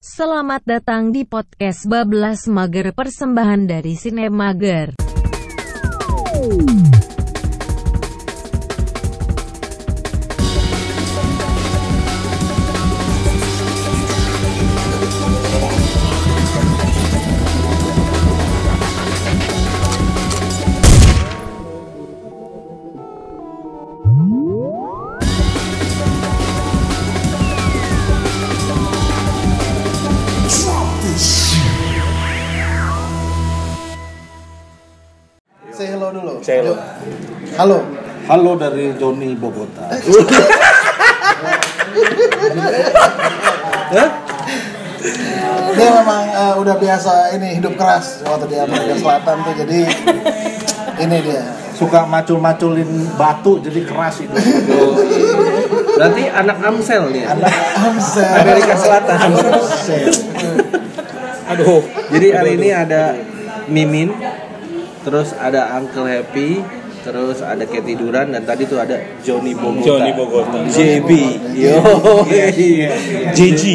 Selamat datang di podcast Bablas Mager, persembahan dari Sine Mager. Say hello dulu. Say hello. Halo. Halo dari Johnny Bogota. Dia memang udah biasa ini hidup keras waktu di Amerika Selatan tuh, jadi ini dia. Suka macul-maculin batu jadi keras itu. Berarti anak Amsel nih. Anak Amsel. Amerika Selatan. Amsel. Aduh. Jadi hari ini ada Mimin, terus ada Uncle Happy, terus ada ketiduran, dan tadi tuh ada Johnny Bogota. Johnny Bogota. JB. Yo. JG.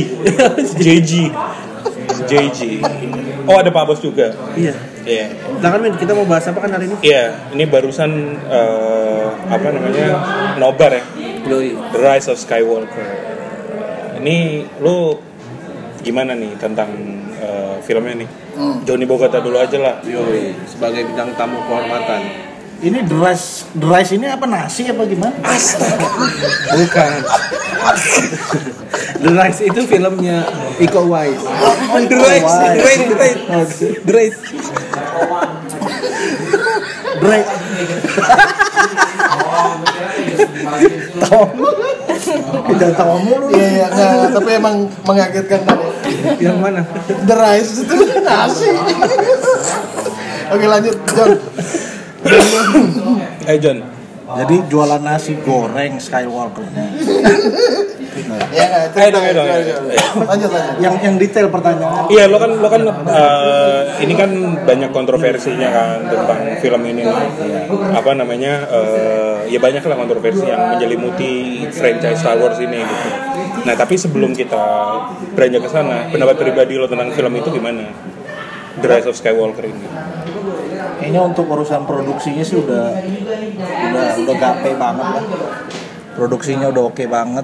Oh, ada Pak Bos juga. Iya. Iya. Silakan Min, kita mau bahas apa kan hari ini? Iya, ini barusan apa namanya? Nobar ya. Yoi. The Rise of Skywalker. Ini lu gimana nih tentang filmnya nih? Johnny Bogota dulu aja lah. Yoi. Sebagai bintang tamu kehormatan. Ini the rice ini apa, nasi apa gimana? Bukan. The Rise itu filmnya Iko Uwais. The Rise. Udah tahu mulu. Iya, enggak, tapi emang mengagetkan tadi. Yang mana? The Rice itu nasi. Oke, lanjut, John. John. Jadi jualan nasi goreng Skywalker. Ya enggak, Dong. lanjut. Yang detail pertanyaan. Iya, lo kan ini kan banyak kontroversinya kan tentang film ini nih. Apa namanya? Ya banyak lah kontroversi yang menyelimuti franchise Star Wars ini gitu. Nah, tapi sebelum kita beranjak ke sana, pendapat pribadi lo tentang film itu gimana? The Rise of Skywalker ini. Kayaknya untuk urusan produksinya sih udah gape banget lah. Produksinya udah oke banget.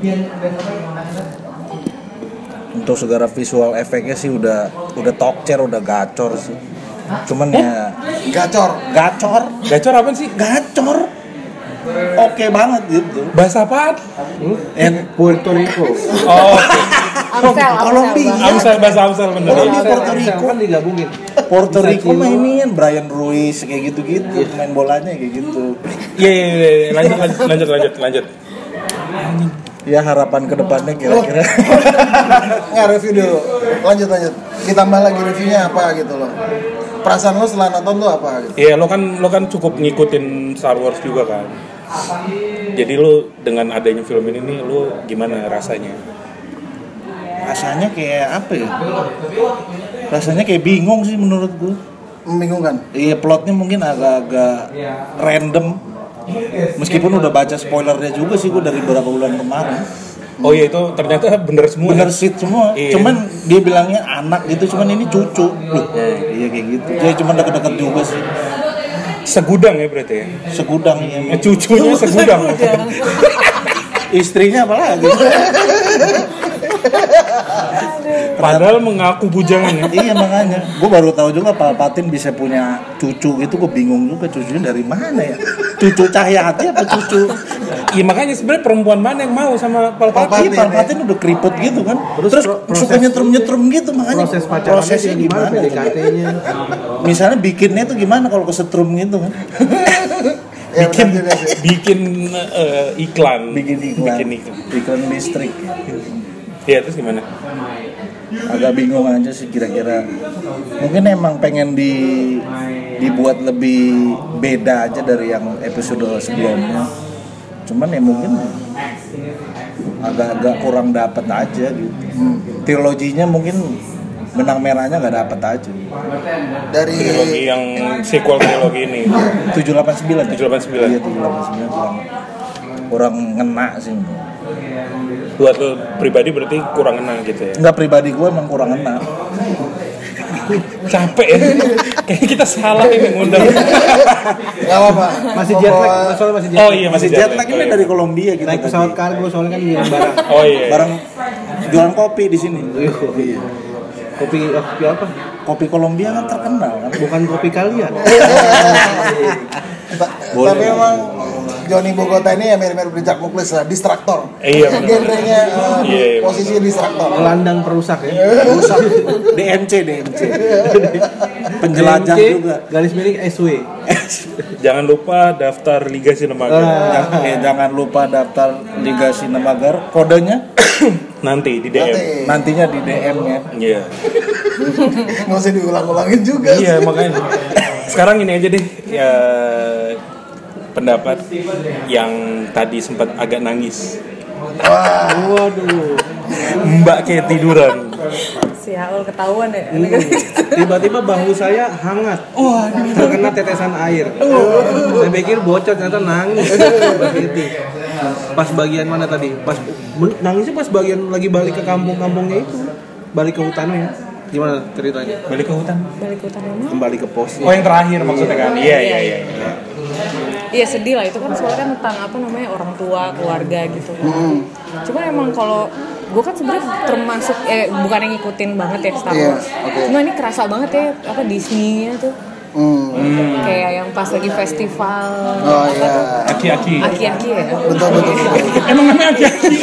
Untuk segala visual efeknya sih udah tokcer, udah gacor sih. Cuman ya Gacor. Gacor apa sih? Gacor. Oke banget gitu. Bahasa apaan? Puerto Rico. Oh, Kolombia. bahasa Amsel bener. Kolombia, Puerto Rico kan digabungin. Puerto Rico mah ini kan Brian Ruiz kayak gitu-gitu, main bolanya kayak gitu. Iya, lanjut. Ya harapan kedepannya kira-kira. Nggak, review dulu. Lanjut. Ditambah lagi reviewnya apa gitu loh. Perasaan lo setelah nonton tuh apa gitu? Iya, lo kan cukup ngikutin Star Wars juga kan. Jadi lo dengan adanya film ini nih, lo gimana rasanya? Rasanya kayak apa ya? Rasanya kayak bingung sih menurut gue. Membingungkan. Iya, plotnya mungkin agak-agak random. Meskipun udah baca spoilernya juga sih gue dari beberapa bulan kemarin. Oh iya, itu ternyata bener semua. Bener sih semua. Iya. Cuman dia bilangnya anak gitu, cuman ini cucu. Loh, iya kayak gitu. Dia cuma deket-deket juga sih. Segudang ya berarti ya? Segudang ya. Cucunya segudang. Istrinya apa lagi? Padahal mengaku bujangan ya. Iya makanya, gue baru tahu juga Palpatine bisa punya cucu gitu. Gue bingung juga cucunya dari mana ya. Cucu Cahyati apa cucu? Iya, makanya sebenarnya perempuan mana yang mau sama Palpatine? Palpatine udah keriput gitu kan. Terus suka nyetrum gitu, makanya prosesnya gimana? PDKT-nya. Misalnya bikinnya tuh gimana kalau kesetrum gitu kan? Ya, bikin iklan. Iklan listrik. Iya, terus gimana? Agak bingung aja sih kira-kira. Mungkin emang pengen dibuat lebih beda aja dari yang episode sebelumnya. Cuman ya mungkin agak kurang dapet aja gitu. Triloginya mungkin benang merahnya nggak dapet aja. Dari Trilogi yang sequel trilogi ini. 789. 789. Iya, 789 kurang ngena sih. Buat lo pribadi berarti kurang ngena gitu ya. Enggak, pribadi gue emang kurang enak. Capek ya. Kayaknya kita salah ini ngundang. Gak apa-apa. Masih jet lag, soalnya masih jet lag. Oh iya, Masih jet lag ini dari Kolombia gitu. Naik pesawat kargo soalnya kan ngirim barang. Oh iya. Barang jualan kopi di sini. Iya. Kopi apa? Kopi Kolombia kan terkenal kan. Bukan kopi kalian. Tapi emang Johnny Bogota ini ya mirip-mirip Richard Muklis lah, distraktor. Iya, benar. Genrenya Iya. posisi distraktor. Gelandang perusak ya. Rusak. DMC. Penjelajah DMC, juga. garis miring SW. Jangan lupa daftar Liga Sinemaga. Jangan lupa daftar Liga Sinemagar. Kodenya Nanti di DM. nantinya di DM-nya. Iya. Nggak usah diulang-ulangin juga. Iya, makanya. Sekarang ini aja deh ya, pendapat yang tadi sempat agak nangis. Waduh. Mbak kayak tiduran. Si Haul ketahuan ya. Tiba-tiba bahu saya hangat. Terkena tetesan air. Saya pikir bocor, ternyata nangis. Pas bagian mana tadi? Nangisnya pas bagian lagi balik ke kampung-kampungnya itu. Balik ke hutannya. Gimana ceritanya? Balik ke hutan. Balik ke hutan emang. Kembali ke pos. Oh, yang terakhir maksudnya kan? Iya. Iya sedih lah, itu kan soalnya kan tentang apa namanya orang tua, keluarga gitu. Cuman emang kalau gue kan sebenarnya termasuk bukan yang ngikutin banget ya Star Wars. Cuma ini kerasa banget ya apa Disney-nya tuh. Kayak yang pas lagi festival. Oh iya. Aki-aki. Aki-aki ya. Betul. Emang namanya aki-aki?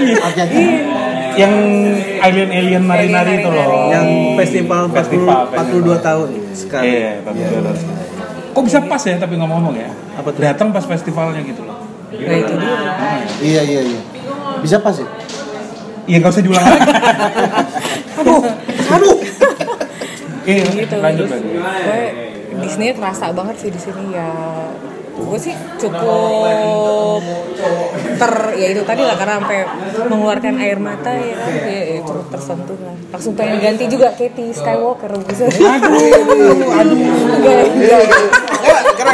Yang alien nari-nari itu loh. Yang festival 42 tahun sekali. Iya, 42 tahun. Kok bisa pas ya tapi ngomong-ngomong ya? Apa tuh? Datang pas festivalnya gitu loh. Nah itu dia. Iya. Bisa pas ya? Iya, nggak usah diulang lagi. Aduh. Gitu. Lanjut Terus lagi. gue Disney terasa banget sih di sini ya. Gue sih cukup ya itu tadi lah karena sampai mengeluarkan air mata ya cukup tersentuh lah. Langsung pengen ganti juga Katie Skywalker bisa. Aduh. Enggak. Keren.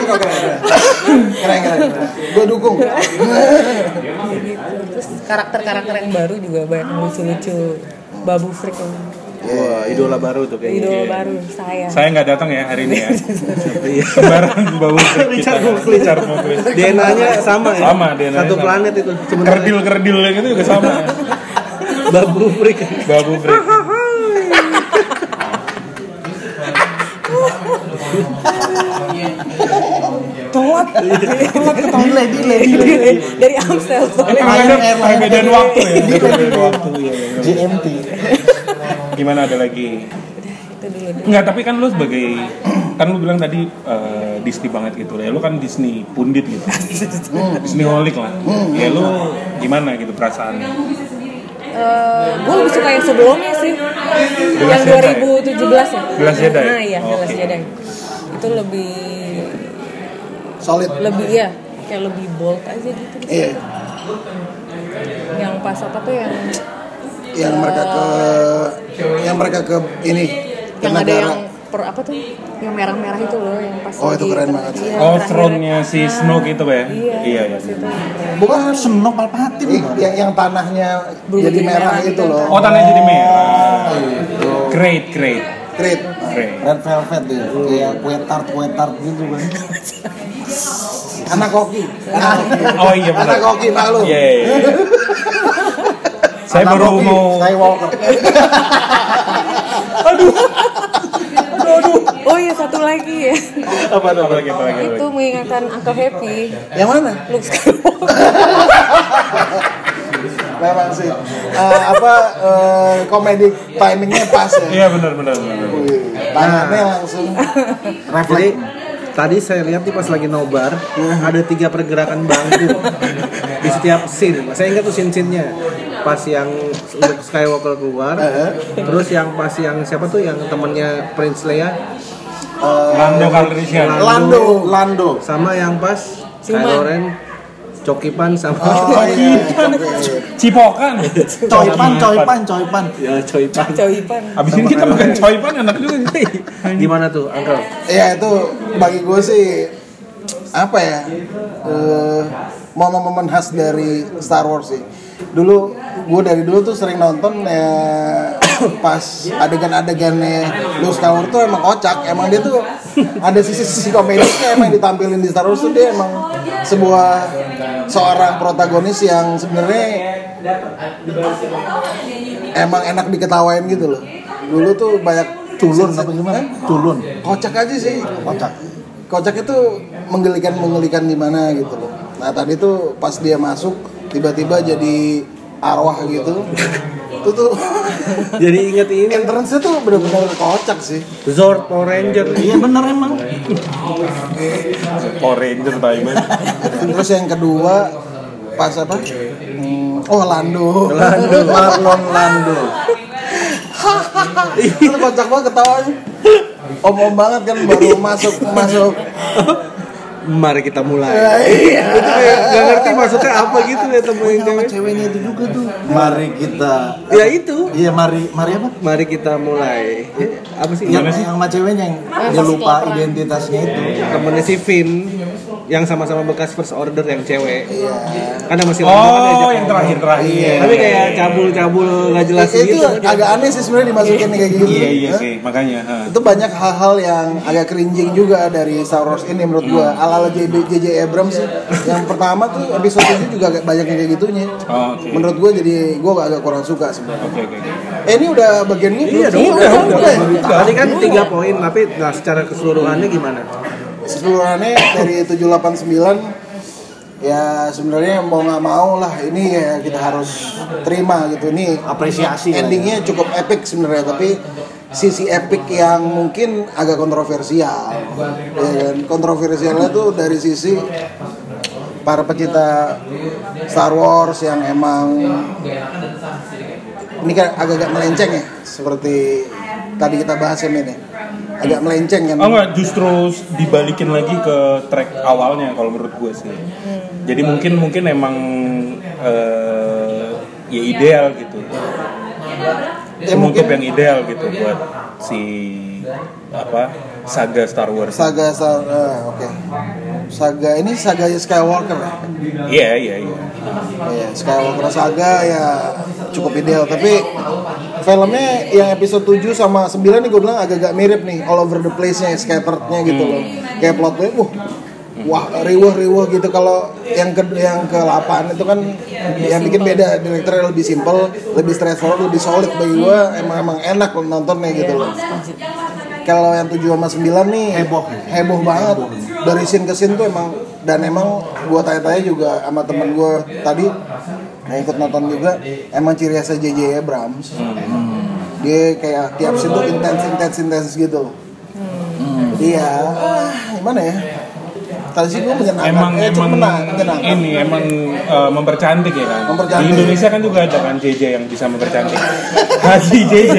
Gue dukung. Gitu. Terus karakter-karakter yang baru juga banyak yang lucu-lucu. Babu Frick yang Wah, idola baru tuh kayaknya. idola baru saya. Saya nggak datang ya hari ini ya. Bareng bau Richard Muklis. DNA-nya sama ya? Sama, DNA-nya Satu sama. planet itu sebenarnya. Kerdil gitu juga sama. Babu Frick. Babu Frick. Telat delay. Dari Amstel. Emang ada perbedaan waktu ya. GMT. Gimana ada lagi? Itu dulu. Enggak, tapi kan lu sebagai kan lu bilang tadi Disney banget gitu ya. Lu kan Disney pundit gitu. Disney holic lah. Ya lu gimana gitu perasaannya? Gue lebih suka yang sebelumnya sih. Yang 2017 ya. The Last Jedi? Nah iya, The Last Oke. Jedi. Itu lebih Solid. ya kayak lebih bold aja gitu. Iya. Yang pas apa tuh yang Yang mereka ke ini. ke yang ada negara. yang apa tuh yang merah-merah itu loh yang pas Oh, itu lagi keren banget sih. iya, Oh, terakhir. throne-nya si Snoke itu ya? Iya. pas itu keren. Bukan Snow Palpatine. Yang tanahnya Berubah jadi merah merah itu gitu. loh. Oh, tanahnya jadi merah. Itu. Great. Great. Red velvet deh, kayak kue tart gitu kan. Anak koki. Oh iya benar. Anak koki malu. Iya. Saya baru mau Skywalker. Oh iya satu lagi ya. apa lagi? Itu mengingatkan Uncle Happy. Yang mana? Luke Skywalker. Memang sih komedi timingnya pas ya. Iya benar. Tangannya langsung. Jadi tadi saya lihat nih pas lagi nobar ada 3 pergerakan bangku di setiap scene. Saya ingat tuh scene-nya pas yang Luke Skywalker keluar, terus yang pas yang siapa tuh yang temennya Prince Leia, Lando Calrissian. Lando. sama yang pas Cuman. Kylo Ren cokipan sama Oh iya. Cipokan. Coipan. ya coipan. Coipan. Abis ini kita makan coipan enak juga sih. Gimana tuh, Uncle? Iya itu bagi gue sih apa ya momen-momen khas dari Star Wars sih. dulu gue dari dulu tuh sering nonton ya pas adegan-adegannya Luke Skywalker tuh emang kocak, emang dia tuh ada sisi komedisnya emang ditampilin di Star Wars tuh, dia emang seorang protagonis yang sebenarnya emang enak diketawain gitu loh. Dulu tuh banyak Culun apa gimana? Culun. kocak aja sih, kocak itu menggelikan gimana gitu loh. Nah tadi tuh pas dia masuk tiba-tiba jadi arwah gitu itu tuh Jadi inget ini entrance-nya tuh bener-bener kocak sih. Zord Power Ranger. Iya bener emang. Power Ranger Taiwan. Terus yang kedua pas apa? Lando. Marlon Lando. Itu kocak banget ketawanya. Om-om banget kan baru masuk. Mari kita mulai. Iya. Itu kayak gak ngerti maksudnya apa gitu ya temuin Sama cewek. ceweknya itu juga tuh. Mari kita. Ya itu. Iya mari apa? Mari kita mulai. Apa sih? Yang sama ceweknya yang dia lupa identitasnya itu. Temennya si Finn yang sama-sama bekas First Order yang cewek. Kan sama si Oh, yang terakhir. Tapi kayak cabul-cabul nggak jelas Itu gitu. agak aneh sih sebenarnya dimasukin kayak gitu. Iya sih, makanya. Itu banyak hal-hal yang agak cringing juga dari Star Wars ini menurut gua. Ala-ala JJ Abrams sih. Yang pertama tuh episode 7 juga agak banyak yang kayak gitunya. Oh, oke. Menurut gua jadi gua agak kurang suka sebenarnya. Oke. Ini udah bagiannya Iya dong, belum? udah. ya? Tadi kan 3 poin, tapi nah secara keseluruhannya gimana? Keseluruhannya dari 789 ya sebenarnya mau nggak mau lah ini ya kita harus terima gitu. Ini Apresiasi lah endingnya cukup epic sebenarnya, tapi sisi epic yang mungkin agak kontroversial ya kan. Kontroversialnya tuh dari sisi para pecinta Star Wars yang emang ini kan agak-agak melenceng ya, seperti tadi kita bahas ya Men ya. Agak melenceng kan. Oh enggak, justru dibalikin lagi ke track awalnya kalau menurut gue sih. Jadi mungkin emang ya ideal gitu. Ya, Menutup mungkin- yang ideal gitu buat si saga Star Wars. Saga oke. Saga Skywalker ya. Iya. Iya, Skywalker saga ya cukup ideal, tapi filmnya yang episode 7 sama 9 nih gue bilang agak-agak mirip nih, all over the place-nya, scattered-nya gitu loh. Kayak plotnya wah riwah gitu. Kalau yang ke-8 itu kan yang bikin beda, direkturnya lebih simple, lebih straightforward, lebih solid bagi gue, emang enak loh nontonnya gitu loh. Kalau yang 7 sama 9 nih heboh banget. Dari scene ke scene tuh emang gue tanya-tanya juga sama temen gue tadi yang ikut nonton juga, emang ciri khasnya JJ Abrams. Dia kayak tiap scene tuh intens gitu loh. Jadi ya gimana ya? Tadi sih gue menyenangkan. Menyenangkan. Ini emang mempercantik ya kan. Mempercantik. Di Indonesia kan juga ada kan JJ yang bisa mempercantik. Haji JJ.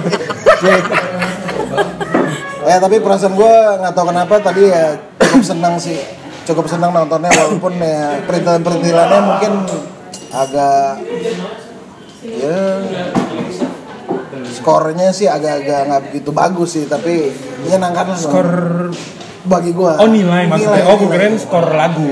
Tapi perasaan gue nggak tahu kenapa tadi ya cukup senang nontonnya, walaupun ya perintilannya mungkin agak ya skornya sih agak-agak nggak begitu bagus sih, tapi menyenangkan lah Skor bagi gue. Oh nilai maksudnya. Oh gue keren skor lagu.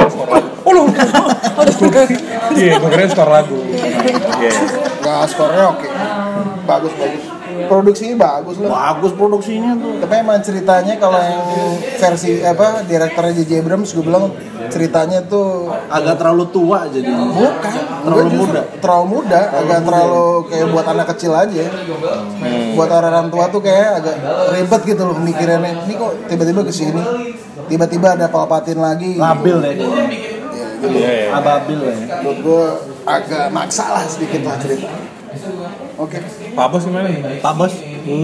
Iya gue keren skor lagu. Iya. Nggak, skornya oke. Bagus. Produksinya bagus lah. Bagus produksinya tuh. Tapi emang ceritanya kalau yang versi direkturnya JJ Abrams, gue bilang ceritanya tuh Agak terlalu tua jadi. bukan terlalu muda, agak terlalu kayak buat anak kecil aja. Buat orang tua tuh kayak agak ribet gitu loh mikirannya. Ini kok tiba-tiba kesini, tiba-tiba ada Palpatine lagi. Labil ya. Iya. Ababil ya. Menurut gue agak maksa lah sedikit lah cerita. Oke. Pak Bos gimana nih? Pak Bos.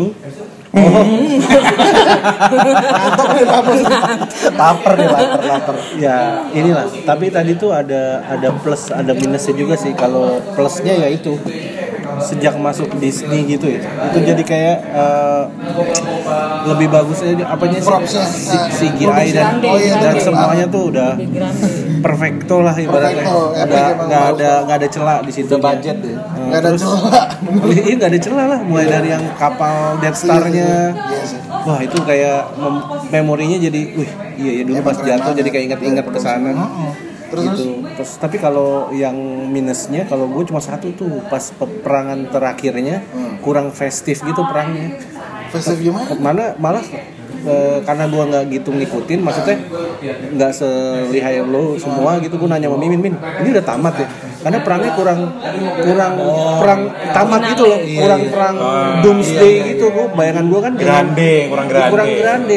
Mantap nih Pak Bos. Laper nih, lapar. Ya inilah. Tapi tadi tuh ada plus ada minusnya juga sih. Kalau plusnya ya itu sejak masuk Disney gitu ya, itu jadi kayak lebih bagus aja apanya Propsnya, CGI dan semuanya tuh udah perfecto lah ibaratnya. Perfecto, Udah emang nggak ada celah di situ. Budget deh. Nggak ada celah. Iya nggak ada celah lah, mulai dari yang kapal Death Star-nya. Iya sih. Wah itu kayak memorinya jadi, iya dulu pas jatuh jadi kayak ingat-ingat ke sana. Terus tapi kalau yang minusnya kalau gue cuma satu tuh pas peperangan terakhirnya kurang festif gitu perangnya. Festif gimana? Malah karena gue nggak gitu ngikutin, maksudnya nggak selihai lo semua gitu. Gue nanya sama Mimin, ini udah tamat ya? Karena perangnya kurang perang tamat gitu loh, kurang perang doomsday gitu. Gue bayangan gue kan kurang grande.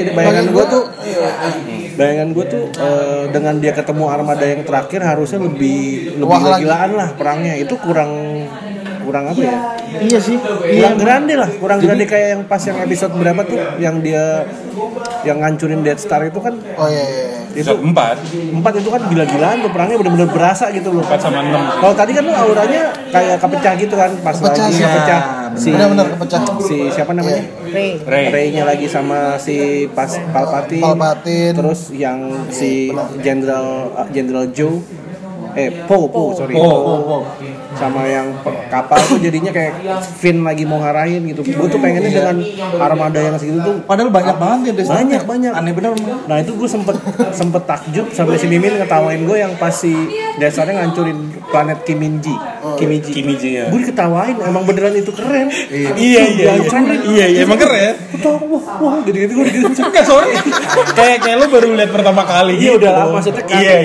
Bayangan gue tuh dengan dia ketemu armada yang terakhir harusnya lebih gila-gilaan lah perangnya. Itu kurang apa ya? Iya sih. Kurang grande grande kayak yang pas yang episode berapa tuh yang dia yang ngancurin Death Star itu kan. Oh iya. Itu 4 itu kan gila-gilaan tuh perangnya benar-benar berasa gitu loh. 4 sama 6. Kalau tadi kan tuh auranya kayak kepecah gitu kan pas lagi kepecah. Benar-benar kepecah. Si siapa namanya? Ray-nya lagi sama si Palpatine. Terus yang si General Joe Po sama yang kapal tuh jadinya kayak Finn lagi mau ngarahin gitu. Gue tuh pengennya dengan armada yang segitu tuh. Padahal banyak banget ya. Banyak. Aneh bener. Nah itu gue sempet takjub sampai si Mimin ngetawain gue yang pas si dasarnya ngancurin planet Kimiji ya. Gue diketawain, emang beneran itu keren. Iya, emang keren. Wah, gitu gue gitu. Enggak soalnya kayak lo baru lihat pertama kali. Iya udah lama, maksudnya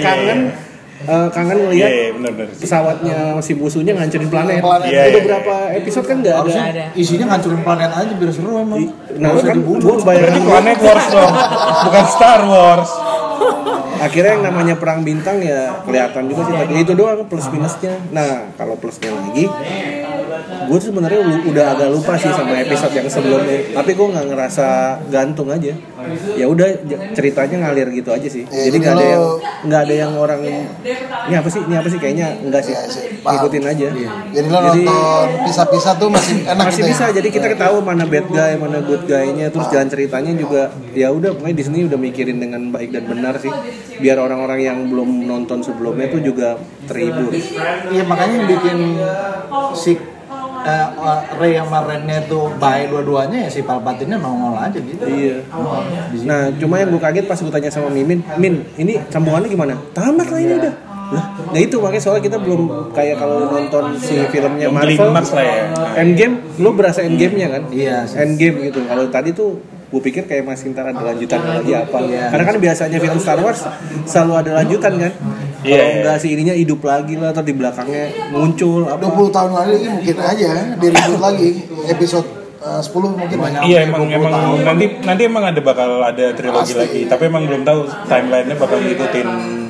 kangen ngeliat pesawatnya si musuhnya ngancurin planet. Udah berapa episode kan nggak ada. Isinya ngancurin planet aja biar seru emang. Nah kan gue berarti Planet Wars dong, bukan Star Wars. Akhirnya yang namanya perang bintang ya kelihatan juga sih tadi. Itu doang plus minusnya. Nah kalau plusnya lagi, gue tuh sebenarnya udah agak lupa sih sama episode yang sebelumnya. Tapi gue nggak ngerasa gantung aja. Ya udah ceritanya ngalir gitu aja sih. Jadi nggak ada yang orang ini apa sih kayaknya enggak sih. Ngikutin aja. Jadi lo nonton pisah-pisah tuh masih enak masih gitu bisa. Jadi kita ketahui mana bad guy, mana good guy-nya. Terus jalan ceritanya juga ya udah pokoknya Disney udah mikirin dengan baik dan benar sih. Biar orang-orang yang belum nonton sebelumnya tuh juga terhibur. Iya makanya yang bikin si Rey sama Ren-nya tuh baik dua-duanya ya si Palpatine nongol aja gitu. Iya. Nah cuma yang gue kaget pas gue tanya sama Min ini sambungannya gimana? Tamat lah ini udah. Nah itu makanya soalnya kita belum kayak kalau nonton si filmnya Marvel Endgame, lo berasa Endgame-nya kan? Iya. Endgame gitu. Kalau tadi tuh gue pikir kayak masih ntar ada lanjutan lagi apa. Karena kan biasanya film Star Wars selalu ada lanjutan kan. Kalau enggak si ininya hidup lagi lah atau di belakangnya muncul apa. 20 tahun lagi mungkin aja di-reboot lagi episode 10 mungkin banyak. Iya emang nanti emang bakal ada trilogi lagi. Tapi emang belum tahu timeline-nya bakal ngikutin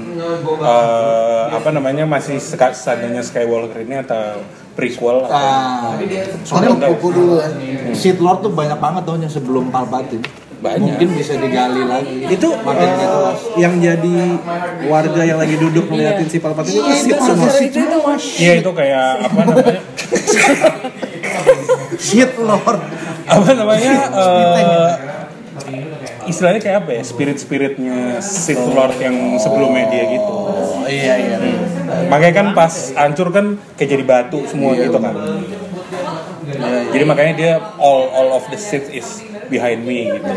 masih seadanya Skywalker ini atau prequel soalnya buku dulu ya. Sith Lord tuh banyak banget tuh yang sebelum Palpatine. Mungkin bisa digali lagi. Itu yang jadi warga yang lagi duduk ngeliatin si Palpatine itu Sith semua. Iya itu kayak apa namanya? Sith Lord. Apa namanya? Istilahnya kayak apa ya? Spirit-spiritnya Sith Lord yang sebelumnya dia gitu. Iya. Makanya kan pas hancur kan kayak jadi batu semua gitu kan. Jadi makanya dia all of the Sith is behind me gitu.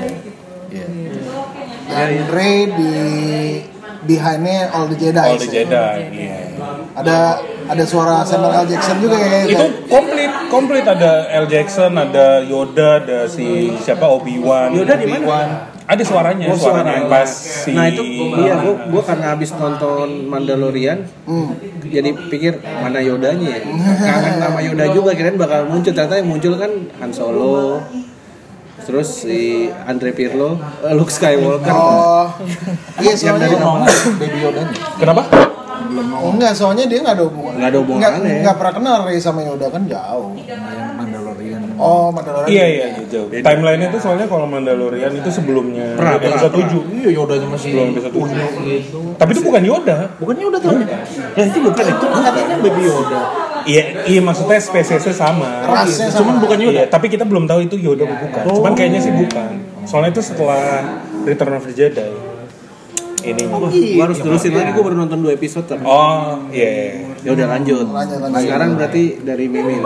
Dan Rey di behind-nya all the Jedi. All the Jedi, iya. Ada suara Samuel L. Jackson juga kayak itu komplit ada L. Jackson, ada Yoda, ada si siapa Obi-Wan. Yoda di mana? Ada suaranya pas si. Nah itu iya gue karena habis nonton Mandalorian jadi pikir mana Yodanya ya. Kangen nama Yoda juga kirain bakal muncul, ternyata yang muncul kan Han Solo. Terus si Andre Pirlo, Luke Skywalker. Iya soalnya Baby Yoda. Kenapa? Enggak, soalnya dia nggak ada hubungan. Nggak ada hubungannya. Nggak pernah kenal Rey sama Yoda kan jauh. Yang Mandalorian. Oh, Mandalorian. Iya jauh. Timeline itu soalnya kalau Mandalorian itu sebelumnya episode 7. Iya, Yodanya masih belum episode 7. Tapi itu bukan Yoda. Bukan Yoda tuh. Ya itu bukan itu katanya Baby Yoda. Iya maksudnya spesiesnya sama. Rasnya sama. Cuman bukan Yoda. Iya, tapi kita belum tahu itu Yoda bukan. Cuman kayaknya sih bukan. Soalnya itu setelah Return of the Jedi. Ini gua harus terusin lagi, gua baru nonton 2 episode kan. Oh iya. Ya udah lanjut. Sekarang berarti dari Mimin.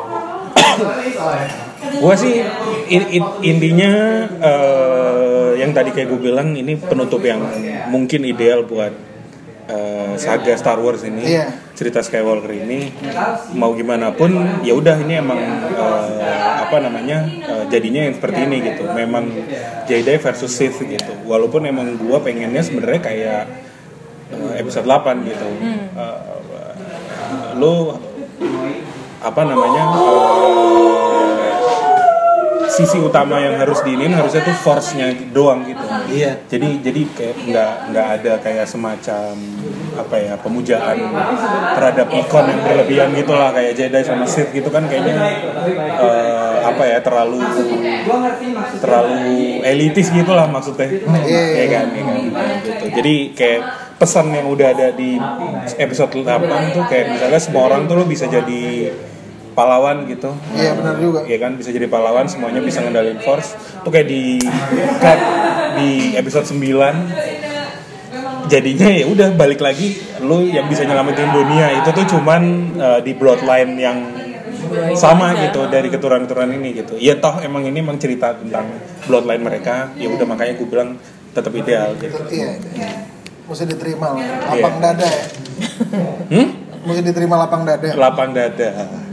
Gua sih intinya yang tadi kayak gue bilang ini penutup yang mungkin ideal buat saga Star Wars ini, cerita Skywalker ini, mau gimana pun ya udah ini emang jadinya yang seperti ini gitu. Memang Jedi versus Sith gitu. Walaupun emang gua pengennya sebenarnya kayak episode 8 gitu. Sisi utama yang harus diinin harusnya tuh force-nya doang gitu. Iya. Jadi kayak nggak ada kayak semacam pemujaan terhadap ikon yang berlebihan gitulah, kayak Jedi sama Sith gitu kan kayaknya terlalu elitis gitulah maksudnya. Iya kan gitu. Jadi kayak pesan yang udah ada di episode 8 tuh kayak misalnya semua orang tuh lo bisa jadi pahlawan gitu. Iya benar juga. Iya kan, bisa jadi pahlawan, semuanya bisa ngendalin force. Tuh kayak di episode 9 jadinya ya udah balik lagi lu yang bisa nyelamatin dunia itu tuh cuman di bloodline yang sama gitu dari keturunan-keturunan ini gitu. Ya toh emang ini emang cerita tentang bloodline mereka. Ya udah makanya gue bilang tetap ideal gitu. Iya. Mesti diterima lah. Lapang dada ya. Mesti diterima lapang dada. Lapang dada.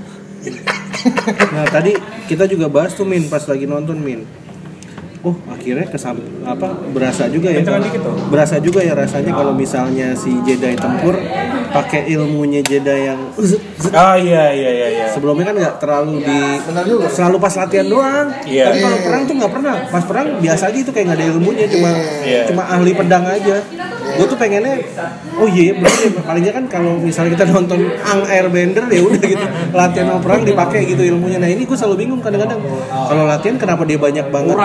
Nah tadi kita juga bahas tuh Min pas lagi nonton Min. Oh akhirnya berasa juga ya. Berasa juga ya rasanya kalau misalnya si Jedi tempur pakai ilmunya Jedi yang iya. Sebelumnya kan nggak terlalu selalu pas latihan doang. Tapi kalau perang tuh nggak pernah. Pas perang biasa aja itu kayak nggak ada ilmunya, cuma ahli pedang aja. Gue tuh pengennya, berarti palingnya kan kalau misalnya kita nonton Ang Airbender ya udah gitu latihan sama perang dipakai gitu ilmunya. Nah ini gue selalu bingung kadang-kadang kalau latihan kenapa dia banyak banget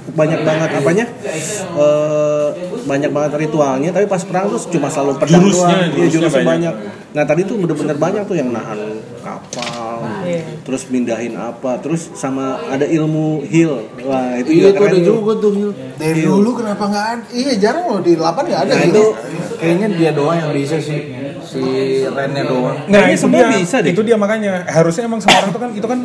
banyak banget ritualnya, tapi pas perang tuh cuma selalu pedang doang, jurusnya banyak. Nah tadi tuh bener-bener banyak tuh yang nahan kapal, terus mindahin terus sama ada ilmu heal. Wah itu juga keren juga tuh heal. Dari dulu kenapa nggak ada? Iya jarang loh, di 8 nggak ada. Nah itu kayaknya dia doang yang bisa sih, si Rennya doang. Nah itu semua bisa deh. Itu dia makanya harusnya emang semua orang itu kan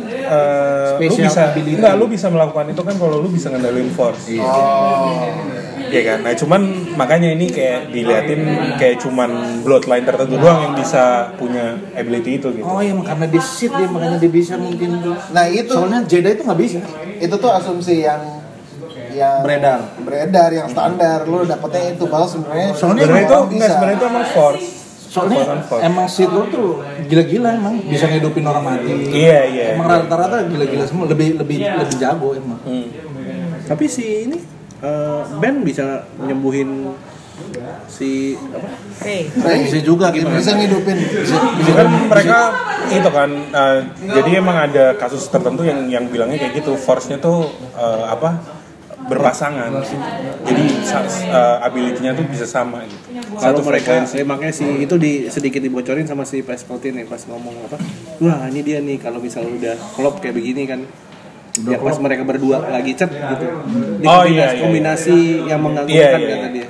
lu bisa melakukan itu kan kalau lu bisa ngendalin force. Iya kan. Nah cuman makanya ini kayak diliatin kayak cuman bloodline tertentu doang yang bisa punya ability itu gitu. Oh iya, karena di Sith dia makanya dia bisa mungkin. Nah itu soalnya Jedi itu nggak bisa. Itu tuh asumsi yang beredar yang standar, lu dapetnya itu bahwa sebenarnya sebenarnya itu emang force. Soalnya emang Sith lo tuh gila-gila emang bisa ngidupin orang mati. Iya. Emang rata-rata gila-gila semua, lebih jago emang. Tapi si ini Ben bisa nyembuhin si Ray bisa juga gimana? Bisa ngidupin. Bisa kan mereka itu kan jadi emang ada kasus tertentu yang bilangnya kayak gitu, force-nya tuh berpasangan. Jadi ability-nya tuh bisa sama gitu. Kalau mereka makanya itu sedikit dibocorin sama si Palpatine pas ngomong wah ini dia nih kalau misalnya udah klop kayak begini kan. Ya pas mereka berdua lagi chat gitu. Kombinasi yang mengganggukan kata dia.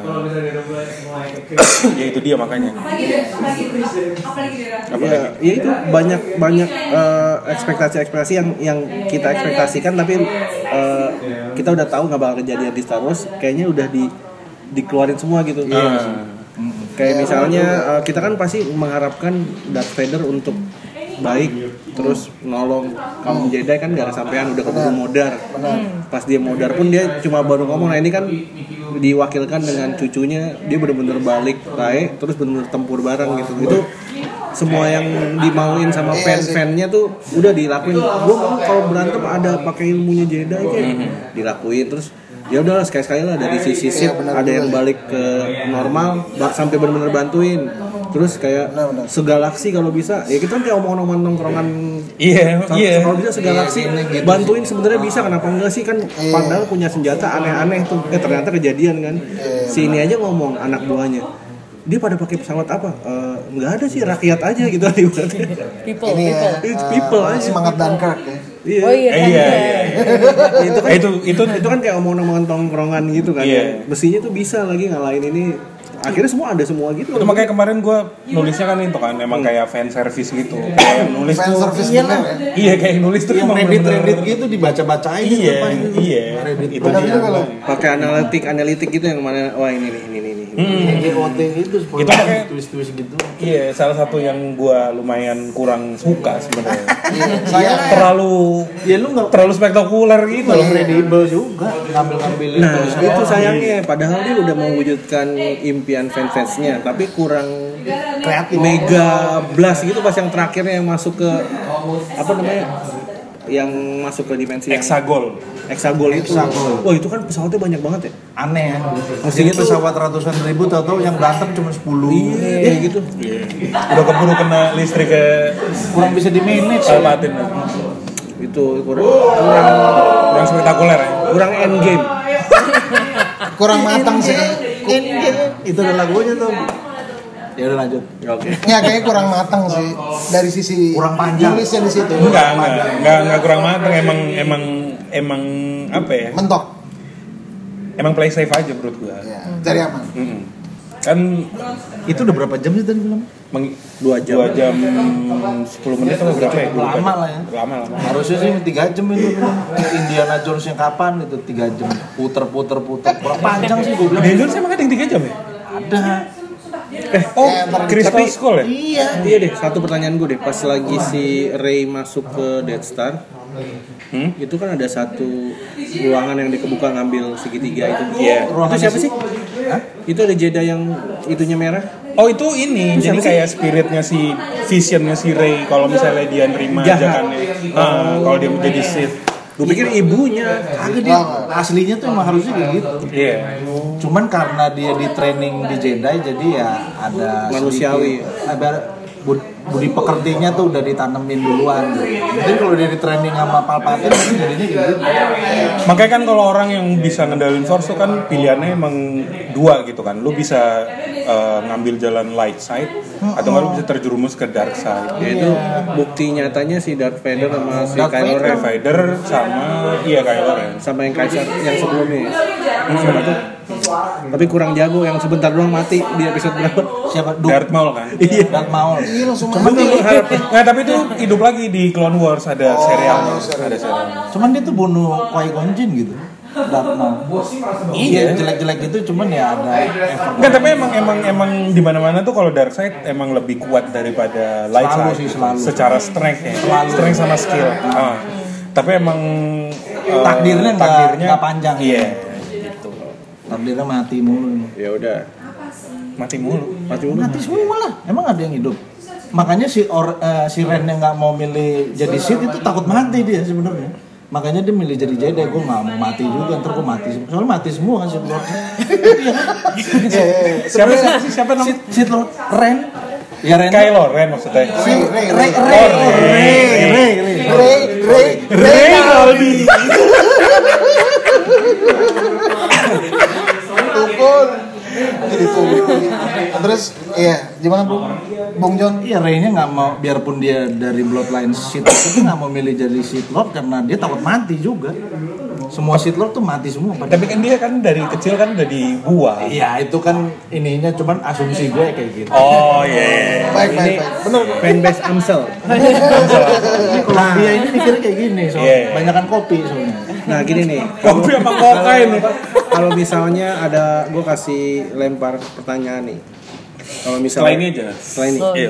Ya itu dia makanya. Ya itu banyak ekspektasi yang kita ekspektasikan tapi kita udah tahu nggak bakal kejadian di Star Wars. Kayaknya udah dikeluarin semua gitu. Kayak misalnya kita kan pasti mengharapkan Darth Vader untuk baik terus nolong kaum Jedi kan gak kesampean, udah keburu modar. Pas dia modar pun dia cuma baru ngomong. Nah ini kan diwakilkan dengan cucunya, dia benar-benar balik terus benar-benar tempur bareng gitu. Itu semua yang dimauin sama fan-fannya tuh udah dilakuin. Gue mau kalau berantem ada pakai ilmunya Jedi kayak dilakuin. Terus ya udahlah sekali-sekali lah dari sisi Sith ada yang balik ke normal sampai benar-benar bantuin. Terus kayak segalaksi kalau bisa ya kita kan kayak omong-omong nongkrongan kalau bisa segalaksi bantuin sebenarnya bisa, kenapa enggak sih kan padahal punya senjata aneh-aneh tuh ternyata kejadian kan. Si ini aja ngomong anak buahnya dia pada pakai pesawat apa? Nggak ada sih, rakyat aja gitu ibaratnya. People aja. Semangat Dunkirk ya. Iya. Itu kan kayak omong-omongan tongkrongan gitu kan. Mestinya tuh bisa lagi ngalahin ini akhirnya semua ada semua gitu. Itu makanya kemarin gue nulisnya kan itu kan emang kayak fan service gitu. Kayak yang nulis Fan tuh service bener ya. iya kayak yang nulis tuh Yang emang Reddit bener-bener gitu dibaca-bacain iya gitu, iya Reddit itu Bener dia. juga loh. Pakai analitik gitu yang mana wah ini. GOT itu Itu kayak- twist gitu. Iya, salah satu yang gue lumayan kurang suka sebenarnya. Saya terlalu Ya lu nggak terlalu spektakuler gitu loh. kredibel juga ngambil Nah, itu sayangnya padahal dia udah mewujudkan impian fans-fansnya tapi kurang kreatif. mega blast gitu pas yang terakhirnya yang masuk ke apa namanya? Yang masuk ke dimensi yang Hexagol. Hexagol itu. Hexagol. Wah, itu kan pesawatnya banyak banget ya. Aneh ya. Mestinya tuh- pesawat ratusan ribu tahu-tahu yang berantem cuma 10. Iya, gitu. Udah keburu kena listrik ke Kurang bisa di manage. Palpatine. Itu kurang Spektakuler ya. kurang end game. kurang matang sih. Itu ada lagunya tuh. Ya udah lanjut. Oke. Ya kayaknya kurang matang sih dari sisi Kurang panjang. nulisnya di situ. Enggak kurang matang emang apa ya? Mentok. Emang play safe aja menurut gua. Ya, cari aman. Kan Itu udah berapa jam sih tadi film? 2 jam. 2 jam 10 menit atau berapa ya? Gua lupa. Lama lah ya. Lama. Harusnya sih 3 jam itu. Indiana Jones yang kapan itu 3 jam. Puter. Kurang panjang sih gue bilang. Indiana Jones emang ada yang 3 jam ya? Ada. Crystal Skull ya? Iya deh, satu pertanyaan gue deh. Pas lagi si Rey masuk ke Death Star, itu kan ada satu ruangan yang dikebuka ngambil segitiga itu. Iya. Itu siapa sih? Itu ada Jedi yang itunya merah. Oh itu ini, jadi kayak spiritnya si visionnya si Rey kalau misalnya dia nerima Jahat. ajakannya. Kalau dia menjadi Sith. Gue pikir ibunya. Kagak dia aslinya tuh emang harusnya kayak gitu. Iya. Cuman karena dia di training di Jedi jadi ya ada Manusiawi. sedikit- ada budi pekertinya tuh udah ditanemin duluan. Jadi kalau dia di training sama Palpatine kan jadinya kayak gitu. Makanya kan kalau orang yang bisa ngendalin Force tuh kan pilihannya emang 2 gitu kan. Lu bisa ngambil jalan light side atau nggak lu bisa terjerumus ke dark side. Yaitu bukti nyatanya si Darth Vader sama si Darth Kylo Ren Vader sama Kylo Ren. sama yang Kaisar yang sebelumnya. Siapa tuh? Tapi kurang jago yang sebentar doang mati di episode berapa? Siapa? Darth Maul kan. Iya. Darth Maul. Iya langsung Cuman mati. dia, Nah tapi itu hidup lagi di Clone Wars ada serialnya. Ada serialnya. cuman dia tuh bunuh Qui-Gon Jinn gitu. Darth Maul. Iya, jelek-jelek gitu cuman ya ada efek. Enggak, tapi emang di mana-mana tuh kalau dark side emang lebih kuat daripada light Selalu side. sih, selalu. Secara strength ya. Strength sama skill. Tapi emang Takdirnya nggak panjang. Iya. Takdirnya mati mulu. Ya udah. Mati mulu. Mati semua lah. Emang ada yang hidup. Makanya si Ren yang nggak mau milih jadi Sith itu takut mati dia sebenarnya. Makanya dia milih jadi Jedi. Gue nggak mau mati juga. Ntar gue mati. Soalnya mati semua kan Sith Lord. Siapa namanya? Sith Lord Ren. Ya Ren. Kylo Ren maksudnya. Ray Tukul. Gitu. Terus iya, gimana Bung John? Iya Rey-nya nggak mau, biarpun dia dari bloodline Sith itu nggak mau milih jadi Sith Lord karena dia takut mati juga. Semua Sith Lord tuh mati semua. Tapi kan dia kan dari kecil kan udah dibuang. Iya itu kan ininya cuman asumsi gue kayak gitu. Oh iya. Baik. Bener. Fanbase Amsel. Kalau dia ini mikirnya kayak gini, Iya. banyakan kopi soalnya. Nah gini nih. Kopi sama kokain nih. Kalau misalnya ada, gue kasih lempar pertanyaan nih. Kalau misalnya Setelah ini aja. Setelah ini. Iya.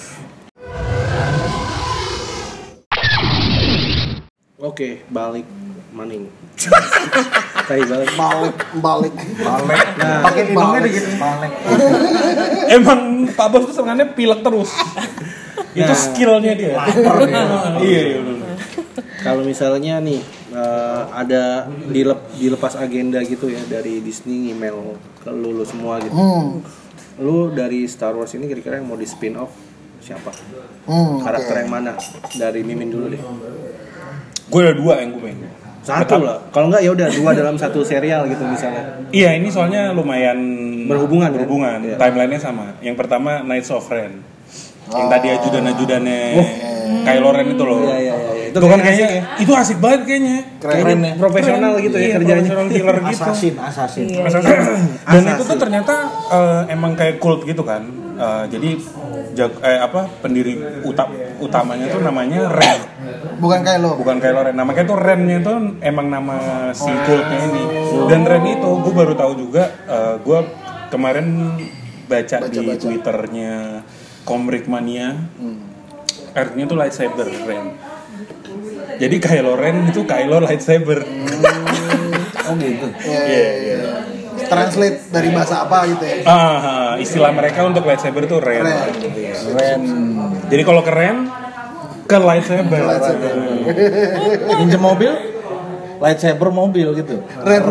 Oke, balik maning. Kayak balik. Balik. Nah, Pakai hidungnya dikit balik. Emang Pak Bos tuh sengaja pilek terus. Itu Nah. skillnya dia. Iya. Kalau misalnya nih ada dilepas agenda gitu ya dari Disney email ke lu semua gitu. Lu dari Star Wars ini kira-kira yang mau di spin off siapa? Karakter yang mana? Dari Mimin dulu deh. Gue ada 2 yang gue main. Satu lah. Kalau enggak ya udah 2 dalam satu serial gitu misalnya. Iya, ini soalnya lumayan Berhubungan. Berhubungan. Iya. Timelinenya sama. Yang pertama Knights of Ren. Yang tadi ajudan-ajudannya Kylo Ren itu loh. Iya. Itu kan kayaknya itu asik banget kayaknya. Keren ya. Profesional gitu ya kerjanya. Profesional killer gitu. Assassin. Iya. Dan itu tuh ternyata emang kayak cult gitu kan. Jadi pendiri utamanya tuh namanya Ren. Bukan Kylo. Bukan Kylo Ren. Namanya tuh Rennya tuh emang nama si cultnya ini. Dan Ren itu gue baru tahu juga. Gue kemarin baca di Twitternya Komrik Mania. Artinya tuh lightsaber Ren. Jadi Kylo Ren itu Kylo lightsaber. Oh gitu. Iya. Translate dari bahasa apa gitu ya? Istilah mereka untuk lightsaber tuh Ren. Keren. Jadi kalau keren ke lightsaber. Pinjem mobil, lightsaber mobil gitu. Ren.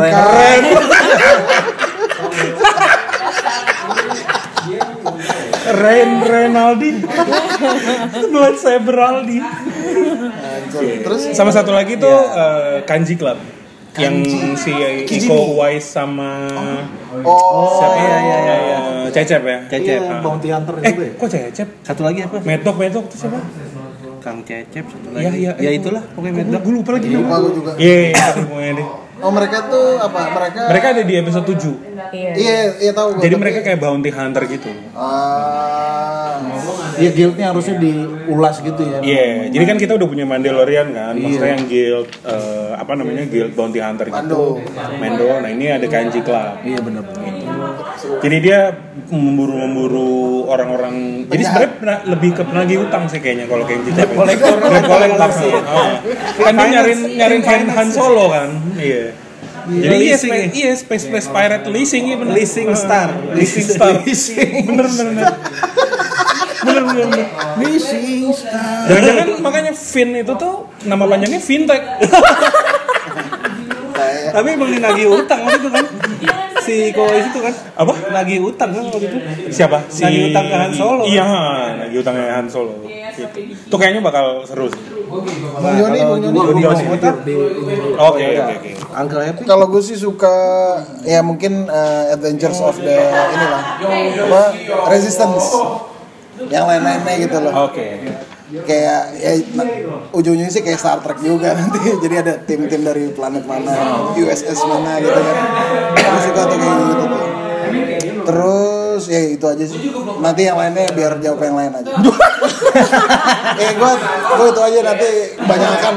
Renaldi. Lightsaber Aldi. Terus Sama satu lagi tuh Kanji Club. Yang si Iko Uwais sama siapa ya? Cecep ya? Iya, Bounty Hunter juga ya. Kok Cecep? Satu lagi apa? Medok itu siapa? Kang Cecep satu lagi. Iya. Ya itulah pokoknya Medok. Gue lupa lagi. lupa gue juga. Iya, pokoknya deh. Oh mereka tuh apa? Mereka ada di episode 7. Iya tahu gue. Jadi mereka kayak bounty hunter gitu. Iya, guildnya harusnya diulas gitu ya. Iya, jadi kan kita udah punya Mandalorian kan, maksudnya yang guild guild bounty hunter gitu. Mando. Nah ini ada Kanji Club. Iya benar. Jadi dia memburu orang-orang. Jadi sebenarnya lebih ke penagih utang sih kayaknya kalau Kanji Club. Kolektor sih. Kan dia nyariin Han Solo kan. Iya. Jadi Space Pirate leasing ya bener. Leasing Star. Bener. Missing Star. Jangan makanya Finn itu tuh nama panjangnya Fintech. Tapi emang dinagih utang waktu itu kan. Si Kois itu kan Apa? nagih utang kan waktu itu. Siapa? Nagih utang ke Han Solo. Iya, nagih utangnya Han Solo. Gitu. Itu kayaknya bakal seru sih. Bang Joni. Oke. Uncle Happy. Kalau gue sih suka ya mungkin Adventures of the Resistance. Yang lain-lainnya gitu loh. Oke. Kayak ya ujung-ujungnya sih kayak Star Trek juga nanti. Jadi ada tim-tim dari planet mana, USS mana gitu kan. Gue suka tuh kayak gitu tuh. Terus ya itu aja sih. Nanti yang lainnya biar jawab yang lain aja. gue itu aja nanti kebanyakan.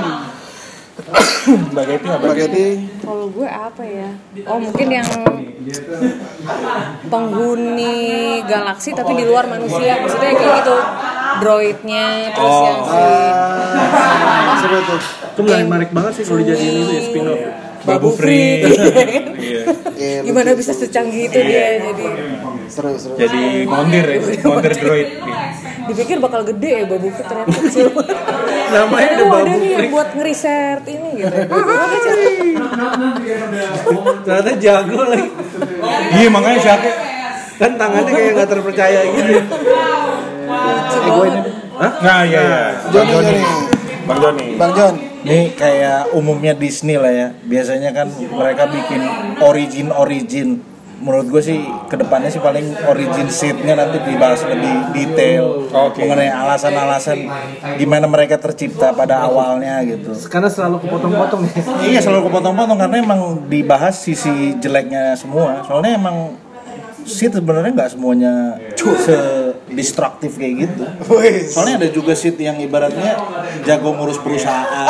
Bageti. Kalau gue apa ya? Oh mungkin yang penghuni galaksi tapi di luar manusia. Maksudnya kayak gitu. Droidnya terus yang Seru tuh. Itu menarik banget sih kalau dijadiin itu ya spin-off. Babu Free. Iya. Gimana bisa secanggih itu dia jadi. Seru. Jadi montir droid. Dipikir bakal gede ya Babu Free ternyata kecil. Namanya ada ada Babu nih yang Free. buat ngeriset ini gitu. Ternyata jago lagi. Iya, makanya siapa? Kan tangannya kayak nggak terpercaya gitu. Nah, iya. Bang Joni. Ini kayak umumnya Disney lah ya. Biasanya kan mereka bikin origin. Menurut gue sih kedepannya sih paling origin Sith-nya nanti dibahas lebih detail mengenai alasan-alasan gimana mereka tercipta pada awalnya gitu. Karena selalu kepotong-potong ya. Iya selalu kepotong-potong karena emang dibahas sisi jeleknya semua. Soalnya emang Sith sebenarnya nggak semuanya se-destruktif kayak gitu. Soalnya ada juga Sith yang ibaratnya jago ngurus perusahaan.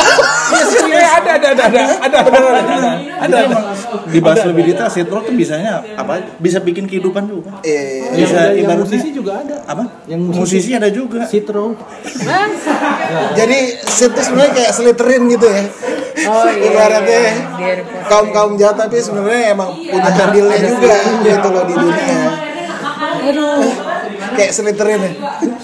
Ada. Dibahas lebih detail Sith Lord tuh bisanya apa? Bisa bikin kehidupan juga. Bisa Yang ibaratnya musisi juga ada. apa? Yang Musisi ada juga. Citro. Jadi Sith itu sebenarnya kayak Slytherin gitu ya. Oh iya. Ibaratnya kaum jahat tapi sebenarnya emang punya andilnya juga gitu loh di dunia. Aduh. Kayak Slytherin ya.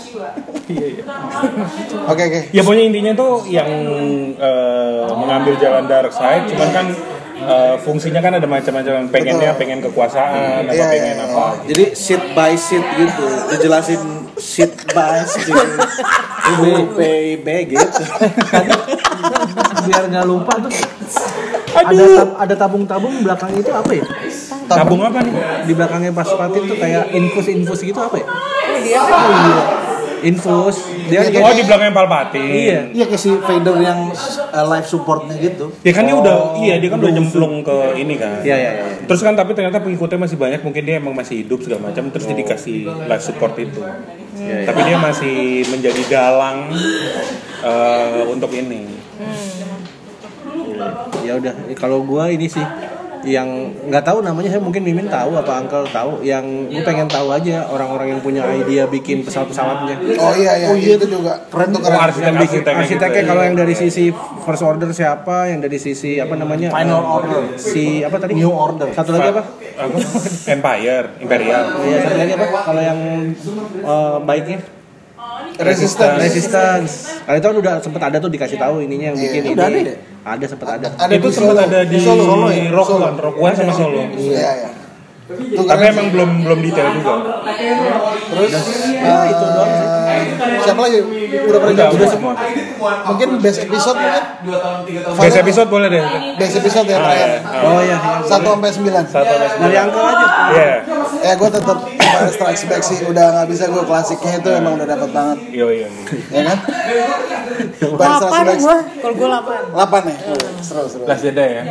Oke. Ya pokoknya intinya tuh yang mengambil jalan dark side, cuman kan fungsinya kan ada macam-macam. Pengen kekuasaan, apa pengen apa. Jadi Sith by Sith gitu. Dijelasin Sith by Sith. PB gitu. Biar nggak lupa tuh. Ada tabung-tabung belakang itu apa ya? Tabung apa nih? Di belakangnya pas Patin tuh kayak infus gitu apa ya? Oh dia infus. Dia Oh, di belakang Palpatine. Iya. Iya kayak si Vader yang live supportnya gitu. Ya kan dia udah udah nyemplung ke ini kan. Iya. Terus kan tapi ternyata pengikutnya masih banyak, mungkin dia emang masih hidup segala macam, terus dia dikasih live support itu. Tapi dia masih menjadi dalang untuk ini. Ya udah, kalau gua ini sih yang nggak tahu namanya, saya mungkin Mimin tahu apa Uncle tahu, yang gue pengen tahu aja orang-orang yang punya ide bikin pesawat-pesawatnya. Oh iya itu juga keren tuh, keren. Arsiteknya kalau yang dari sisi First Order siapa, yang dari sisi apa namanya Final Order, si apa tadi New Order, satu lagi apa? Imperial. Iya, satu lagi apa? Kalau yang baiknya Resistance. Kalau itu kan udah sempet ada tuh dikasih tahu ininya yang bikin ini. Udah ada deh. Ada sempet ada. Itu sempat ada di Solo ya? Rock One sama Solo. Iya. Tapi emang belum detail juga. Terus Itu doang sih. siapa lagi? Udah pernah Udah jawab semua. Mungkin best episode mungkin. Best episode boleh deh. Best episode ya terakhir. Oh iya. 1 sampai 9. Dari Uncle aja. Iya. Gue tetap Empire Strikes Back sih, udah nggak bisa gue klasiknya itu emang udah dapat banget, Iya. ya kan? Empire Strikes 8 Back gue, kalau gue 8. 8 ya, seru. Last Jedi ya.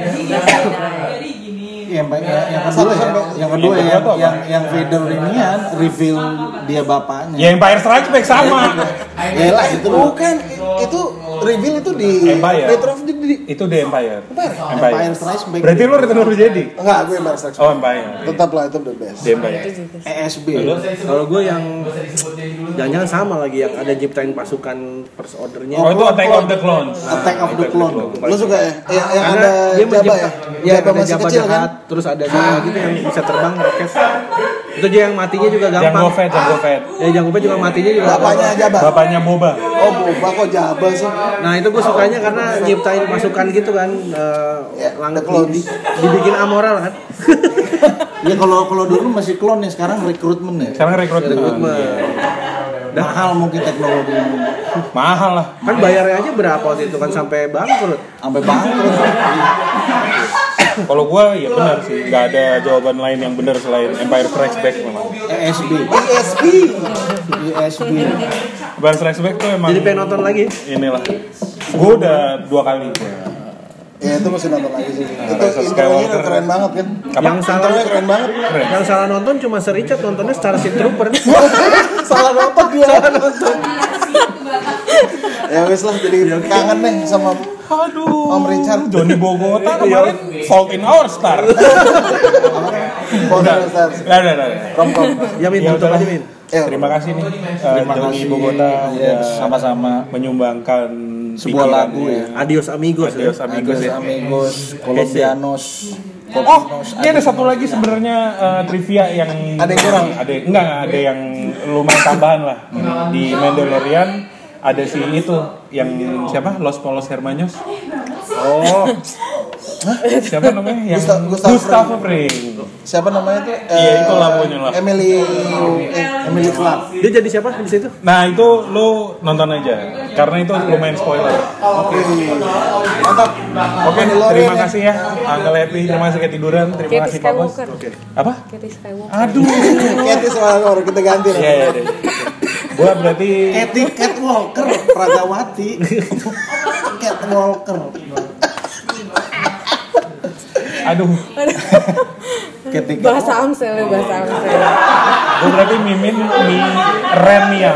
yang kedua yang Vader ini kan reveal dia bapaknya. Ya Empire Strikes Back sama. Ya lah itu Bukan, itu reveal itu di Empire. Return of the Itu di Empire. Empire Strikes Back. Berarti lu Return of the Jedi? Enggak, gue Empire Strikes Back. Oh, Empire. Tetap lah itu the best. Di Empire. ESB. Kalau gue yang jangan sama lagi yang ada nyiptain pasukan First Order-nya. Oh, itu Attack of the Clones. Attack of the Clone. Lu suka ya? Yang Karena ada dia Jabba ya? Ya, Jabba ada masih Jabba kecil kan? jahat, terus ada Jabba gitu yang bisa terbang roket. Itu aja yang matinya juga gampang. Jango Fett. Ya Jango Fett juga matinya juga. Bapaknya Jabba. Bapaknya Boba. Oh, Boba kok Jabba sih? Nah itu gue sukanya karena nyiptain pasukan gitu kan, the clones. dibikin amoral kan. Ya kalau dulu masih clone ya, sekarang rekrutmen ya. Sekarang rekrutmen. Mahal mungkin teknologi. Mahal lah. Kan bayarnya aja berapa waktu itu kan sampai bangkrut. Sampai bangkrut. Kalau gua ya benar sih, nggak ada jawaban lain yang benar selain Empire Strikes Back memang. ESB. Empire Strikes Back tuh emang. Jadi pengen nonton lagi. Inilah. Gua udah 2 kali. Ya itu masih nonton lagi sih. Itu Rise of intronya Skywalker. keren banget kan? Yang salah Intronya keren banget. Yang salah nonton cuma Sir Richard, nontonnya Starship Trooper. Salah nonton dia. Ya wes lah, jadi kangen nih sama Om Richard. Johnny Bogota kemarin Fault in Our Star. Udah. Romcom. Ya Min, Ya tutup udahlah. aja Min. Terima kasih nih Johnny Bogota udah sama-sama menyumbangkan sebuah pikiran lagu ya. Adios amigos. Adios amigos ya. Amigos, Colombianos. Oh, ini ada satu lagi sebenarnya trivia yang Ada yang kurang? Enggak, ada yang lumayan tambahan lah. Di Mandalorian ada si itu yang siapa? Los Polos Hermanos. Oh. Siapa namanya? Yang Gustavo Fring. Siapa namanya tuh? Iya, itu lampunya lah. Emily Clark. Dia jadi siapa di situ? Nah, itu lu nonton aja karena itu lumayan spoiler. Oke. Mantap. Oke, terima kasih ya Uncle Happy, terima kasih ketiduran, terima Kayak kasih Pak Bos. Skywalker. Oke. Apa? Kayak Skywalker. Aduh. Katy Skywalker kita ganti lah. Iya, deh. Gua berarti Cat Walker, Pragawati. Cat Walker. aduh. Bahasa Amsel ya, bahasa Amsel. Gua berarti Mimin Renial.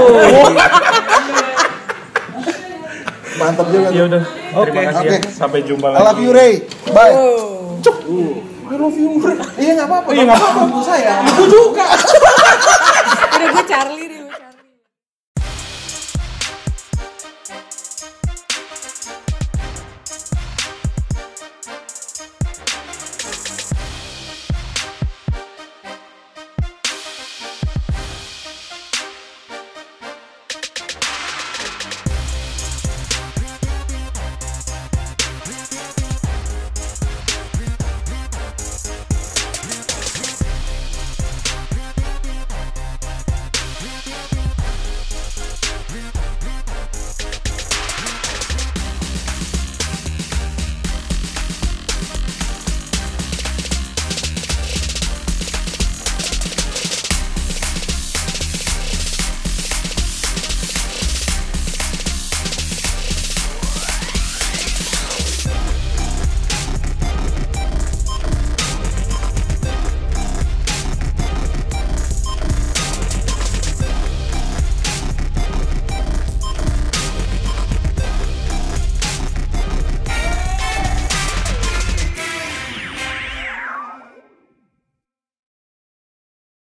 Mantap juga. Ya udah. Terima kasih ya. Oke. Sampai jumpa I love lagi. you Ray. Bye. Wow. I love you Ray. Iya enggak apa-apa. Iya, nggak apa-apa. Aku sayang. Aku juga. Udah gue Charlie nih.